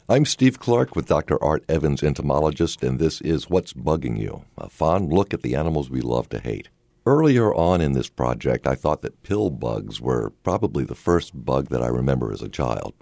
I'm Steve Clark with Dr. Art Evans, entomologist, and this is What's Bugging You, a fond look at the animals we love to hate. Earlier on in this project, I thought that pill bugs were probably the first bug that I remember as a child.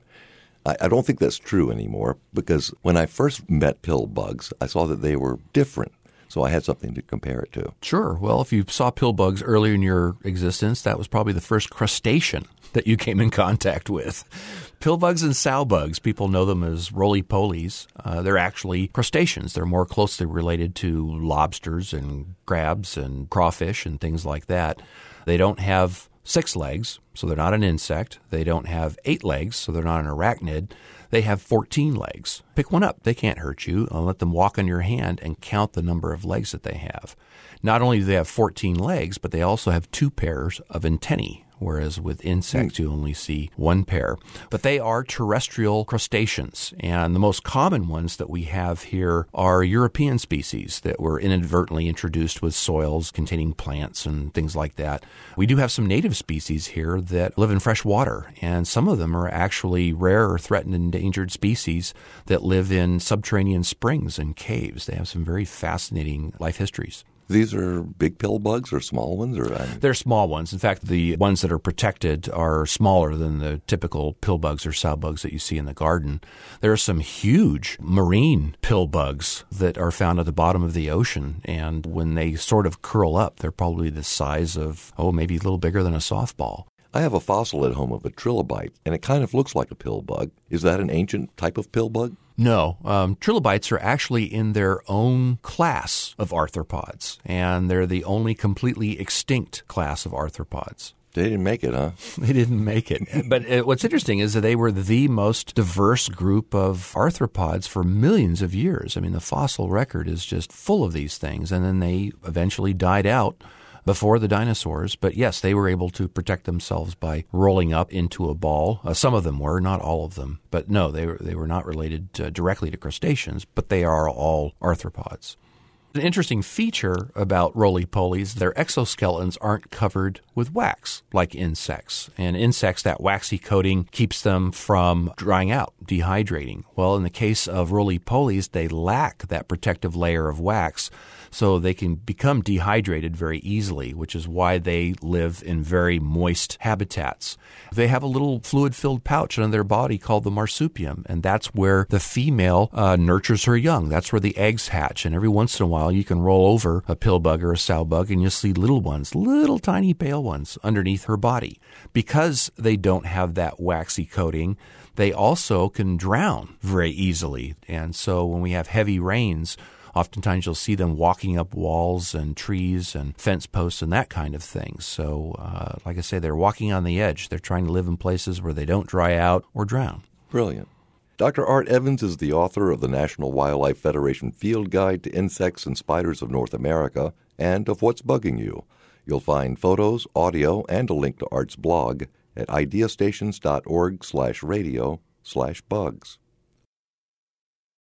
I don't think that's true anymore, because when I first met pill bugs, I saw that they were different. So I had something to compare it to. Sure. Well, if you saw pill bugs earlier in your existence, that was probably the first crustacean that you came in contact with. Pill bugs and sow bugs, people know them as roly-polies. They're actually crustaceans. They're more closely related to lobsters and crabs and crawfish and things like that. They don't have 6 legs, so they're not an insect. They don't have 8 legs, so they're not an arachnid. They have 14 legs. Pick one up. They can't hurt you. Let them walk on your hand and count the number of legs that they have. Not only do they have 14 legs, but they also have 2 pairs of antennae, whereas with insects you only see 1 pair. But they are terrestrial crustaceans, and the most common ones that we have here are European species that were inadvertently introduced with soils containing plants and things like that. We do have some native species here that live in fresh water, and some of them are actually rare or threatened endangered species that live in subterranean springs and caves. They have some very fascinating life histories. These are big pill bugs or small ones? They're small ones. In fact, the ones that are protected are smaller than the typical pill bugs or sow bugs that you see in the garden. There are some huge marine pill bugs that are found at the bottom of the ocean, and when they sort of curl up, they're probably the size of, maybe a little bigger than a softball. I have a fossil at home of a trilobite, and it kind of looks like a pill bug. Is that an ancient type of pill bug? No. Trilobites are actually in their own class of arthropods, and they're the only completely extinct class of arthropods. They didn't make it, huh? They didn't make it. But what's interesting is that they were the most diverse group of arthropods for millions of years. I mean, the fossil record is just full of these things, and then they eventually died out before the dinosaurs. But yes, they were able to protect themselves by rolling up into a ball. Some of them were, not all of them. But no, they were not related directly to crustaceans, but they are all arthropods. An interesting feature about roly-polies, their exoskeletons aren't covered with wax like insects. And insects, that waxy coating keeps them from drying out, dehydrating. Well, in the case of roly-polies, they lack that protective layer of wax, so they can become dehydrated very easily, which is why they live in very moist habitats. They have a little fluid-filled pouch on their body called the marsupium, and that's where the female nurtures her young. That's where the eggs hatch, and every once in a while you can roll over a pill bug or a sow bug and you'll see little ones, little tiny pale ones underneath her body. Because they don't have that waxy coating, they also can drown very easily. And so when we have heavy rains, oftentimes you'll see them walking up walls and trees and fence posts and that kind of thing. So, like I say, they're walking on the edge. They're trying to live in places where they don't dry out or drown. Brilliant. Dr. Art Evans is the author of the National Wildlife Federation Field Guide to Insects and Spiders of North America and of What's Bugging You. You'll find photos, audio, and a link to Art's blog at ideastations.org/radio/bugs.